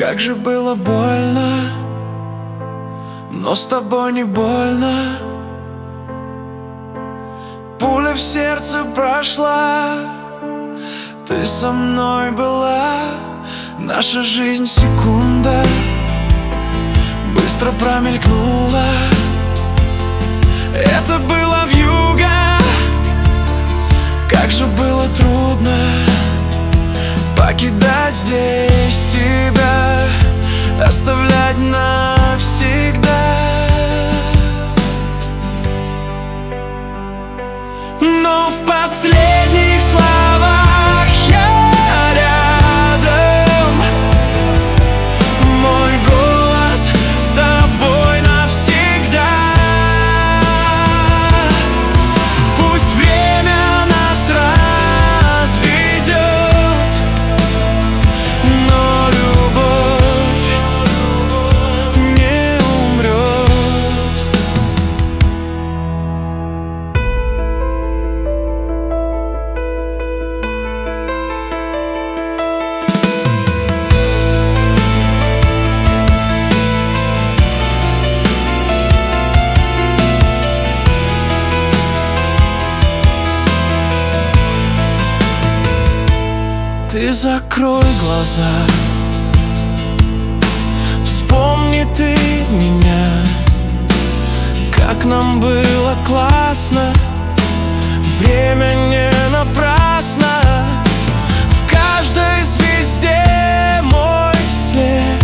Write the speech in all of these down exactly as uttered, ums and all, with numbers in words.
Как же было больно, но с тобой не больно. Пуля в сердце прошла, ты со мной была. Наша жизнь секунда быстро промелькнула. Это было вьюга, как же было трудно покидать здесь тебя, оставлять навсегда. Но в последних словах я рядом, мой голос с тобой навсегда. Пусть время нас разведет, но любовь не умрет. Ты закрой глаза, вспомни ты меня, как нам было классно. Время не напрасно. В каждой звезде мой след,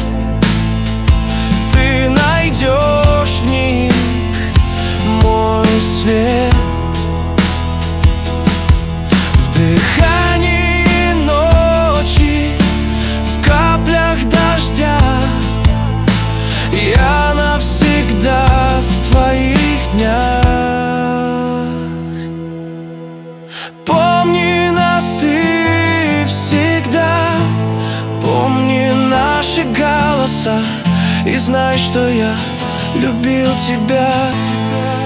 ты найдешь в них мой свет. В дыхании я навсегда в твоих днях. Помни нас ты всегда, помни наши голоса, и знай, что я любил тебя.